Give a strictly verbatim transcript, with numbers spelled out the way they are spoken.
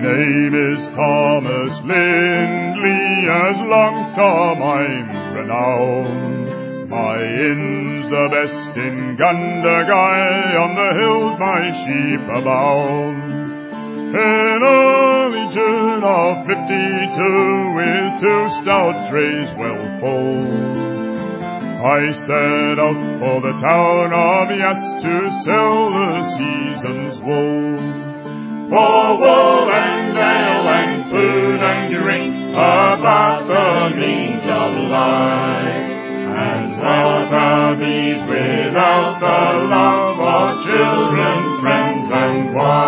name is Thomas Lindley, as long time I'm renowned. My inn's the best in Gundagai, on the hills my sheep abound. In a legion of fifty-two, with two stout drays well full, I set out for the town of Yass to sell the season's wool. For wool and ale and food and drink, about the means of life, and what are these without the love of children, friends and wives?